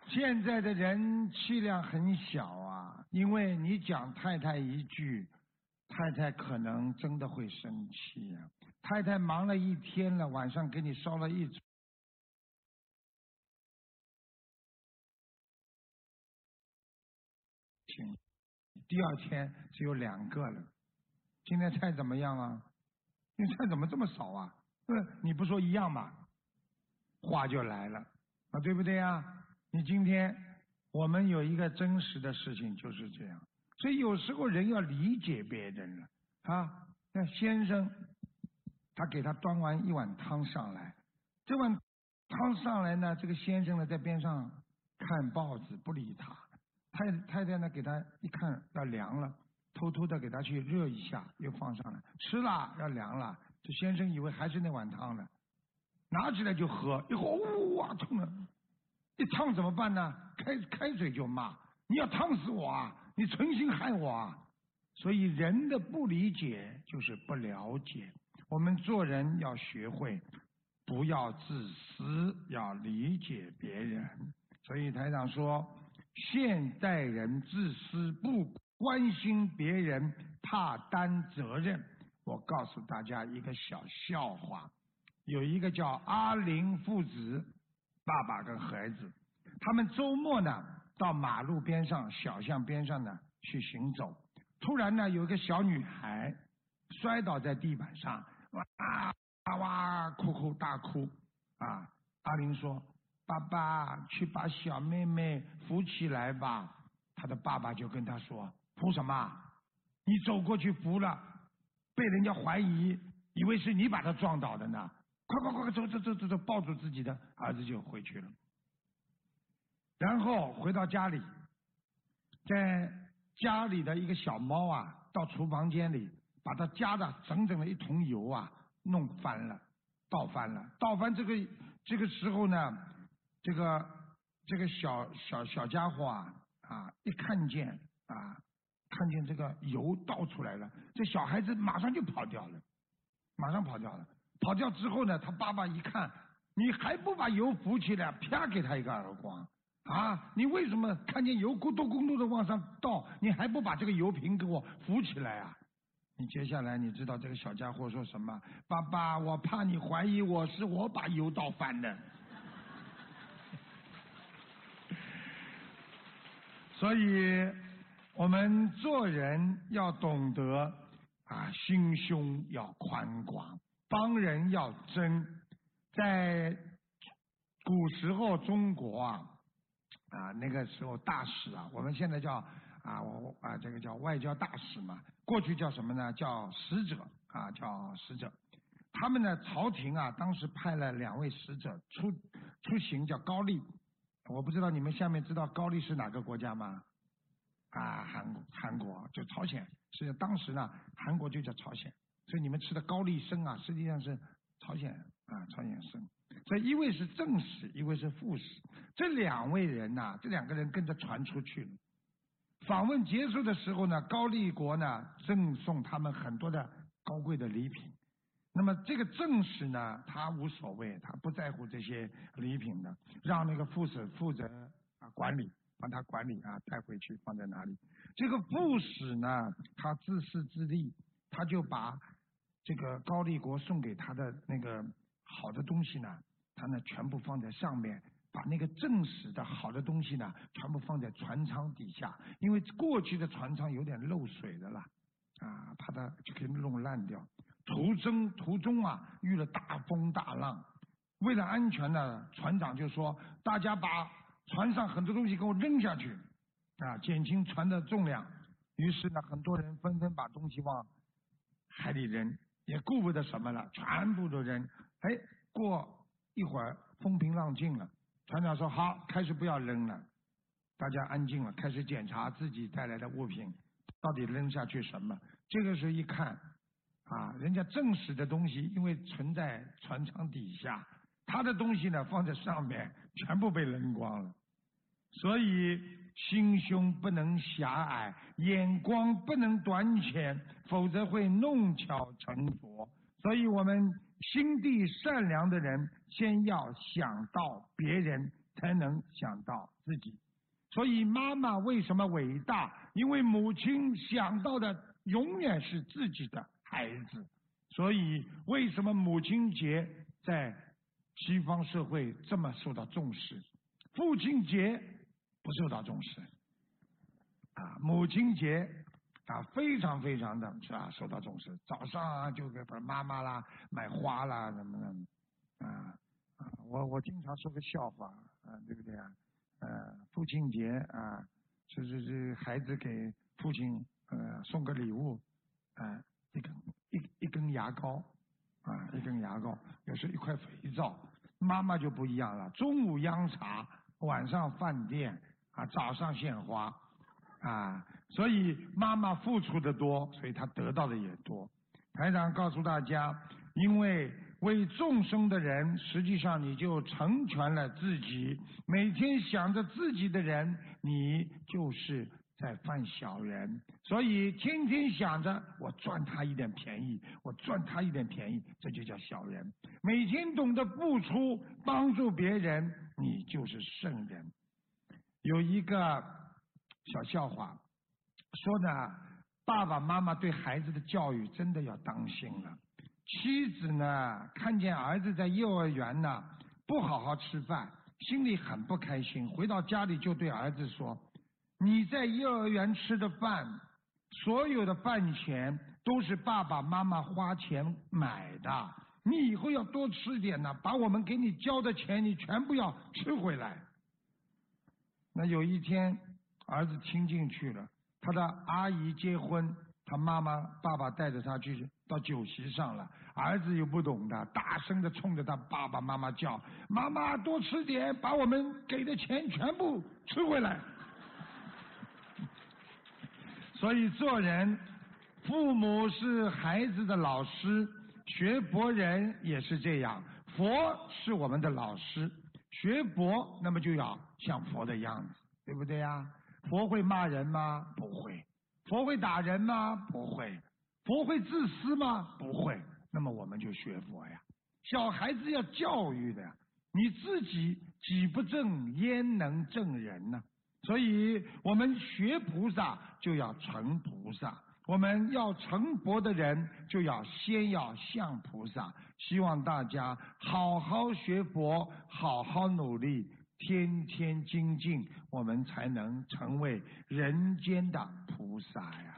现在的人气量很小啊，因为你讲太太一句，太太可能真的会生气呀、太太忙了一天了，晚上给你烧了一请，第二天只有2个了。今天菜怎么样啊？今天菜怎么这么少啊？你不说一样吗？话就来了啊，对不对啊？你今天我们有一个真实的事情就是这样，所以有时候人要理解别人了啊。那先生他给他端完一碗汤上来，这碗汤上来呢，这个先生呢在边上看报纸不理他，太太呢给他一看要凉了，偷偷的给他去热一下，又放上来，吃了要凉了，这先生以为还是那碗汤呢，拿起来就喝，一喝哇痛了，一烫怎么办呢？开水就骂，你要烫死我啊！你存心害我啊！所以人的不理解就是不了解。我们做人要学会不要自私，要理解别人。所以台长说，现代人自私，不关心别人，怕担责任。我告诉大家一个小笑话，有一个叫阿林父子，爸爸跟孩子，他们周末呢到马路边上、小巷边上呢去行走，突然呢有一个小女孩摔倒在地板上，哇哭哭大哭啊！阿林说：“爸爸，去把小妹妹扶起来吧。”他的爸爸就跟他说：“扶什么？你走过去扶了，被人家怀疑，以为是你把他撞倒的呢。快，走，抱住自己的儿子就回去了。然后回到家里，在家里的一个小猫啊，到厨房间里把它加的整整的一桶油啊弄翻了，倒翻这个时候呢，这个小家伙一看见这个油倒出来了，这小孩子马上就跑掉了。跑掉之后呢，他爸爸一看，你还不把油扶起来，啪给他一个耳光啊！你为什么看见油咕咚咕咚的往上倒，你还不把这个油瓶给我扶起来啊？你接下来你知道这个小家伙说什么？爸爸，我怕你怀疑我把油倒翻的。所以我们做人要懂得心胸要宽广，帮人要真。在古时候中国那个时候大使我们现在叫这个叫外交大使嘛，过去叫什么呢？叫使者叫使者。他们呢，朝廷当时派了2位使者出行，叫高丽。我不知道你们下面知道高丽是哪个国家吗？韩国就朝鲜，是当时呢韩国就叫朝鲜，所以你们吃的高丽参实际上是朝鲜参。所以一位是正使，一位是副使，这2位人这2个人跟着传出去了。访问结束的时候呢，高丽国呢赠送他们很多的高贵的礼品。那么这个正使呢，他无所谓，他不在乎这些礼品的，让那个副使负责管理，帮他管理带回去放在哪里。这个副使呢，他自私自利，他就把这个高丽国送给他的那个好的东西呢，他呢全部放在上面，把那个正使的好的东西呢全部放在船舱底下，因为过去的船舱有点漏水的了怕它就可以弄烂掉。途中遇了大风大浪，为了安全呢，船长就说大家把船上很多东西给我扔下去减轻船的重量。于是呢，很多人纷纷把东西往海里扔，也顾不得什么了，全部都扔。过一会儿风平浪静了，船长说好，开始不要扔了，大家安静了，开始检查自己带来的物品到底扔下去什么。这个时候一看人家正使的东西因为存在船舱底下，他的东西呢放在上面，全部被扔光了。所以心胸不能狭隘，眼光不能短浅，否则会弄巧成拙。所以我们心地善良的人，先要想到别人才能想到自己。所以妈妈为什么伟大？因为母亲想到的永远是自己的孩子。所以为什么母亲节在西方社会这么受到重视，父亲节不受到重视母亲节非常非常的受到重视。早上就给妈妈啦买花啦什么的我经常说个笑话对不对父亲节是孩子给父亲送个礼物一根牙膏一根牙膏，有时一块肥皂。妈妈就不一样了，中午央茶，晚上饭店早上献花所以妈妈付出的多，所以她得到的也多。台长告诉大家，因为为众生的人，实际上你就成全了自己。每天想着自己的人，你就是在犯小人。所以天天想着我赚他一点便宜，我赚他一点便宜，这就叫小人。每天懂得付出帮助别人，你就是圣人。有一个小笑话说呢，爸爸妈妈对孩子的教育真的要当心了。妻子呢，看见儿子在幼儿园呢不好好吃饭，心里很不开心，回到家里就对儿子说，你在幼儿园吃的饭，所有的饭钱都是爸爸妈妈花钱买的，你以后要多吃点呢，把我们给你交的钱你全部要吃回来。那有一天儿子听进去了，他的阿姨结婚，他爸爸带着他去到酒席上了，儿子又不懂的，大声的冲着他爸爸妈妈叫，妈妈多吃点，把我们给的钱全部吃回来。所以做人，父母是孩子的老师，学佛人也是这样，佛是我们的老师，学佛那么就要像佛的样子，对不对呀？佛会骂人吗？不会。佛会打人吗？不会。佛会自私吗？不会。那么我们就学佛呀。小孩子要教育的呀，你自己己不正，焉能正人呢？所以我们学菩萨就要成菩萨，我们要成佛的人就先要像菩萨。希望大家好好学佛，好好努力，天天精进，我们才能成为人间的菩萨呀。